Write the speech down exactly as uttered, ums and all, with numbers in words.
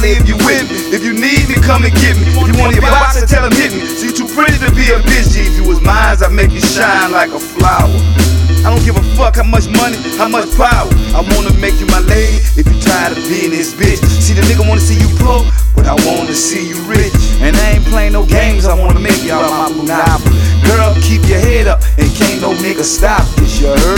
holler if you with me. If you need me, come and get me. If you want your boxer, tell him hit me. See, you too pretty to be a bitch. G. If you was mine, I'd make you shine like a flower. I don't give a fuck how much money, how much power. I wanna make you my lady if you tired of being this bitch. See, the nigga wanna see you poor, but I wanna see you rich. And I ain't playing no games, I wanna make y'all my monopoly. Girl, keep your head up and can't no nigga stop this, you heard?